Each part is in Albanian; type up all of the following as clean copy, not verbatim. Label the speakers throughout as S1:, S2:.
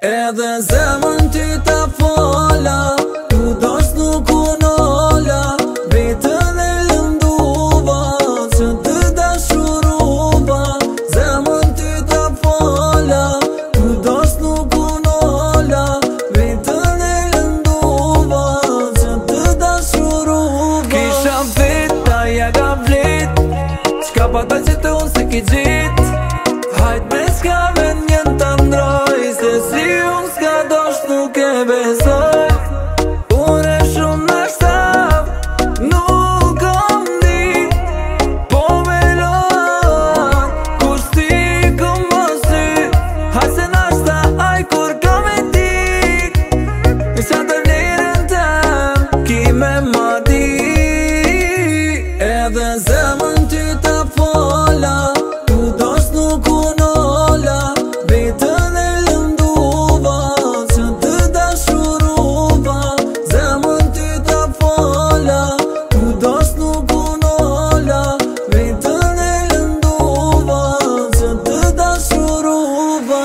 S1: Edhe zemën ty ta fola, tu dos nuk unola, vetën e lënduva, që të dashuruva. Zemën ty ta fola, tu dos nuk unola, vetën e lënduva, që të dashuruva. Kisha vet, ta ja ka vlit, qka pa ta që të unë se ki gjit. Hajt me s'ka me njën të ndroj, se si unë s'ka dosht nuk e besoj. Unë e shumë nashtav, nuk kom di, po me loat, kur s'ti kom mosi. Hajt se nashta aj kur kom e tik, sa të vlerën tem, ki me ma di. Edhe zemën ty ta fola, tu dos nuk unola, vetën e lënduva, që të dashuruva. Zemën ty ta fola, tu dos nuk unola, vetën e lënduva, që të dashuruva.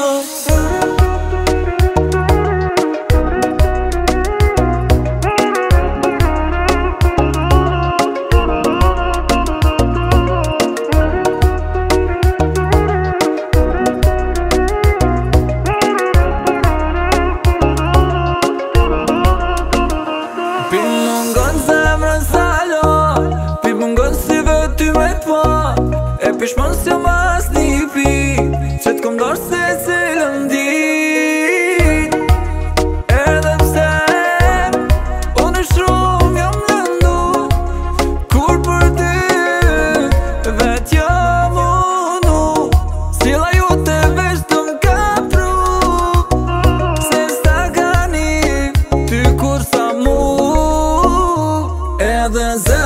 S1: Pi mungon zemrën salo, pi mungon si vety me t'pa, e pishmon si mas një pi, që t'kom dorë se cilën dit. Edhe pse unë shumë jam lëndu, kur për ty vet jam unu. Sila ju të veç të m'ka pru, se s'ta ka një ty kur sa mu. Edhe